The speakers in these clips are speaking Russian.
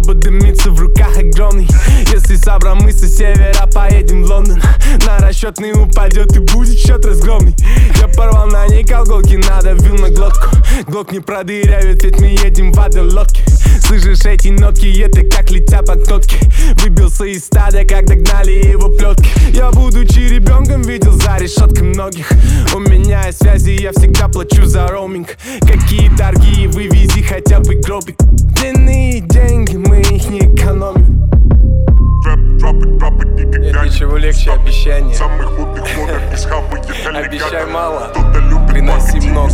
небоскребы дымится в руках огромный. Если с Абрамы со севера поедем в Лондон, на расчетный упадет и будет счет разгромный. Я порвал на ней колголки, надавил на глотку. Глок не продырявит, ведь мы едем в одной лодке. Слышишь эти нотки, это как летят под нотки. Выбился из стада, как догнали его плетки. Я, будучи ребенком, видел за решеткой многих. У меня есть связи, я всегда плачу за роуминг. Какие торги, вывези хотя бы гробик. Длинные деньги, мы их не экономим. Нет ничего легче обещания. Обещай мало, приноси много.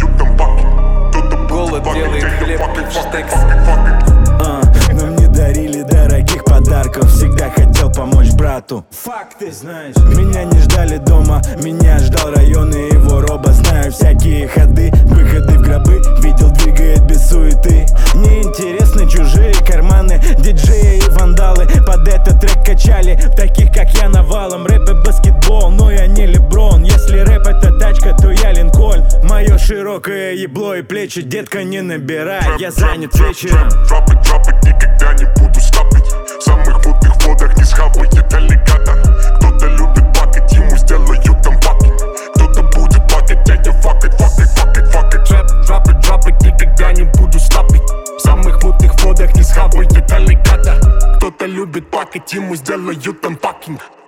Голод делает хлеб бифштекс. Нам не дарили дорогих подарков. Всегда хотел помочь брату. Факт, ты знаешь. Меня не ждали дома, меня ждал район и его робо. Знаю всякие ходы, выходы в гробы. Видел, двигает без суеты. Мне интересны чужие карманы, диджеи и вандалы. Под этот трек качали таких, как я, навалом. Рэп и баскетбол, но я не Леброн. Если рэп это тачка, то я Линкольн. Мое широкое ебло и плечи, детка, не набирай. Я занят вечером. Дропать, никогда не буду стопить. В самых мутных водах не схавает аллигатор. Кто-то любит плакать, ему сделают там факинг. Кто-то будет плакать, а я факать. Дропать, никогда не буду стопить. В самых мутных водах не схавает аллигатор. Кто-то любит плакать, ему сделают там факинг.